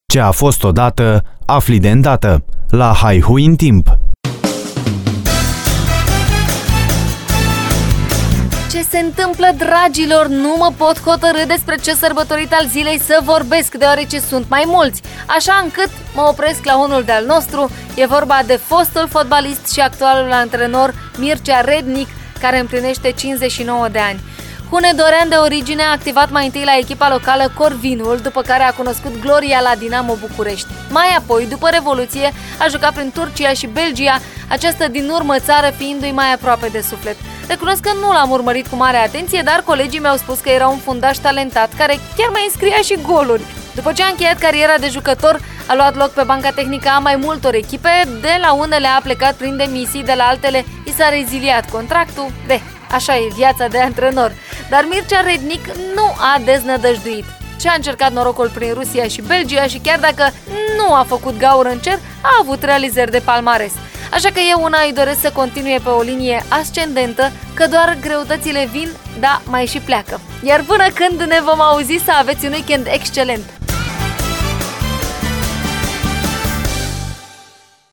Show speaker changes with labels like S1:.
S1: Ce a fost odată, afli de îndată. La Haihui în timp.
S2: Ce se întâmplă, dragilor? Nu mă pot hotărî despre ce sărbătorit al zilei să vorbesc, deoarece sunt mai mulți, așa încât mă opresc la unul de-al nostru. E vorba de fostul fotbalist și actualul antrenor Mircea Rednic, care împlinește 59 de ani. Hunedorean de origine, a activat mai întâi la echipa locală Corvinul, după care a cunoscut gloria la Dinamo București. Mai apoi, după Revoluție, a jucat prin Turcia și Belgia, această din urmă țară fiindu-i mai aproape de suflet. Recunosc că nu l-am urmărit cu mare atenție, dar colegii mi-au spus că era un fundaș talentat, care chiar mai înscria și goluri. După ce a încheiat cariera de jucător, a luat loc pe banca tehnică a mai multor echipe, de la unele a plecat prin demisii, de la altele i s-a reziliat contractul. Așa e viața de antrenor. Dar Mircea Rednic nu a deznădăjduit. Și-a încercat norocul prin Rusia și Belgia și chiar dacă nu a făcut gaură în cer, a avut realizări de palmares. Așa că eu una îi doresc să continue pe o linie ascendentă, că doar greutățile vin, da, mai și pleacă. Iar până când ne vom auzi, să aveți un weekend excelent!